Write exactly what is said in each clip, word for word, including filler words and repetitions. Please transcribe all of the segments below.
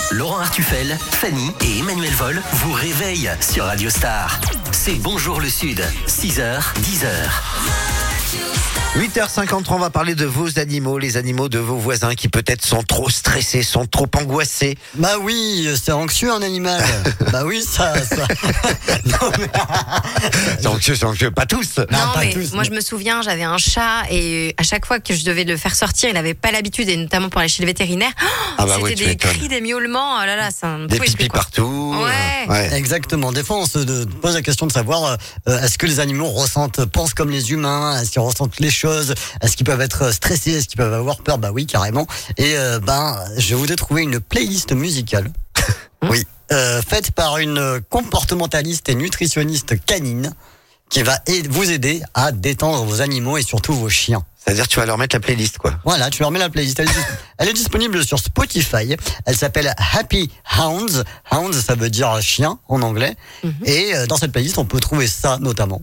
Laurent Artufel, Fanny et Emmanuel Vol vous réveillent sur Radio Star. C'est Bonjour le Sud, six heures, dix heures. huit heures cinquante-trois, on va parler de vos animaux, les animaux de vos voisins qui peut-être sont trop stressés, sont trop angoissés. Bah oui, c'est anxieux un animal. Bah oui, ça... ça... non, mais... C'est anxieux, c'est anxieux, pas tous. Non, Non, pas mais tous, moi mais- je me souviens, j'avais un chat et à chaque fois que je devais le faire sortir, il n'avait pas l'habitude, et notamment pour aller chez le vétérinaire. Ah bah c'était oui, tu des m'étonnes. cris, des miaulements. Oh là là, ça ne Des pouvait pipis plus, quoi. partout. Ouais. Ouais. Exactement. Des fois, on se de- pose la question de savoir euh, est-ce que les animaux ressentent, pensent comme les humains, est-ce qu'ils ressentent les choses, est-ce qu'ils peuvent être stressés, est-ce qu'ils peuvent avoir peur. Bah oui, carrément. Et euh, ben, je voudrais trouver une playlist musicale. Oui, euh, faite par une comportementaliste et nutritionniste canine qui va aid- vous aider à détendre vos animaux et surtout vos chiens. C'est-à-dire tu vas leur mettre la playlist, quoi. Voilà, tu leur mets la playlist. Elle est, dis- elle est disponible sur Spotify. Elle s'appelle Happy Hounds. Hounds, ça veut dire chien en anglais. Mhm. Et euh, dans cette playlist, on peut trouver ça notamment.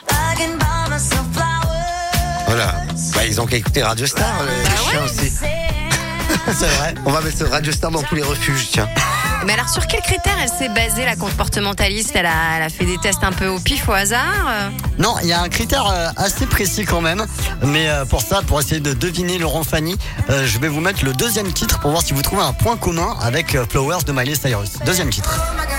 Voilà. Bah, ils ont qu'à écouter Radio Star, les Bah chiens ouais. aussi. C'est vrai. On va mettre Radio Star dans tous les refuges, tiens. Mais alors, sur quels critères elle s'est basée, la comportementaliste? Elle a, elle a fait des tests un peu au pif, au hasard euh Non, il y a un critère euh, assez précis quand même. Mais euh, pour ça, pour essayer de deviner Laurent Fanny, euh, je vais vous mettre le deuxième titre pour voir si vous trouvez un point commun avec euh, Flowers de Miley Cyrus. Deuxième titre.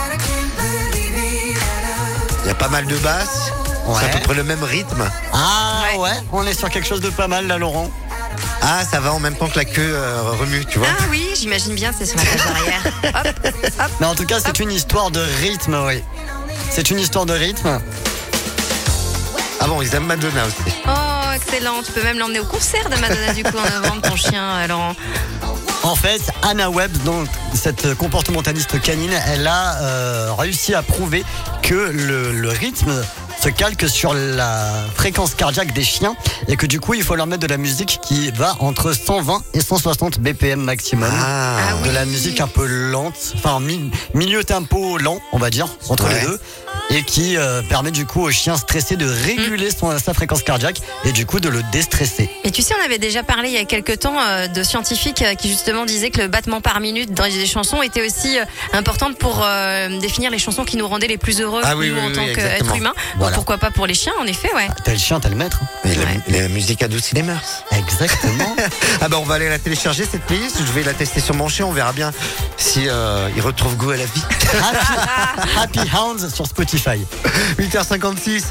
Il y a pas mal de basses. Ouais. C'est à peu près le même rythme. Ah Ouais. ouais, on est sur quelque chose de pas mal là, Laurent. Ah, ça va en même temps que la queue euh, remue, tu vois. Ah oui, j'imagine bien, c'est sur la page arrière. Hop, hop. Mais en tout cas, c'est une histoire de rythme, oui. C'est une histoire de rythme. Ah bon, ils aiment Madonna aussi. Oh, excellent. Tu peux même l'emmener au concert de Madonna du coup en novembre, ton chien, euh, Laurent. En fait, Anna Webb, donc cette comportementaliste canine, elle a euh, réussi à prouver que le, le rythme se calque sur la fréquence cardiaque des chiens et que du coup, il faut leur mettre de la musique qui va entre cent vingt et cent soixante B P M maximum. Ah, Ah oui. De la musique un peu lente, enfin mi- milieu tempo lent, on va dire, entre Ouais. les deux. Et qui euh, permet du coup au chien stressé de réguler son, sa fréquence cardiaque et du coup de le déstresser. Et tu sais, on avait déjà parlé il y a quelques temps euh, de scientifiques euh, qui justement disaient que le battement par minute dans les chansons était aussi euh, important pour euh, définir les chansons qui nous rendaient les plus heureux, Ah oui, nous, oui, en oui, tant qu'être exactement. humain. Voilà. Pourquoi pas pour les chiens, en effet, ouais. T'as le chien, t'as le maître. Et la, Ouais. la musique adoucit les mœurs. Exactement. Ah bah on va aller la télécharger cette playlist. Je vais la tester sur mon chien. On verra bien si euh, il retrouve goût à la vie. Happy, Happy Hounds sur Spotify. huit heures cinquante-six.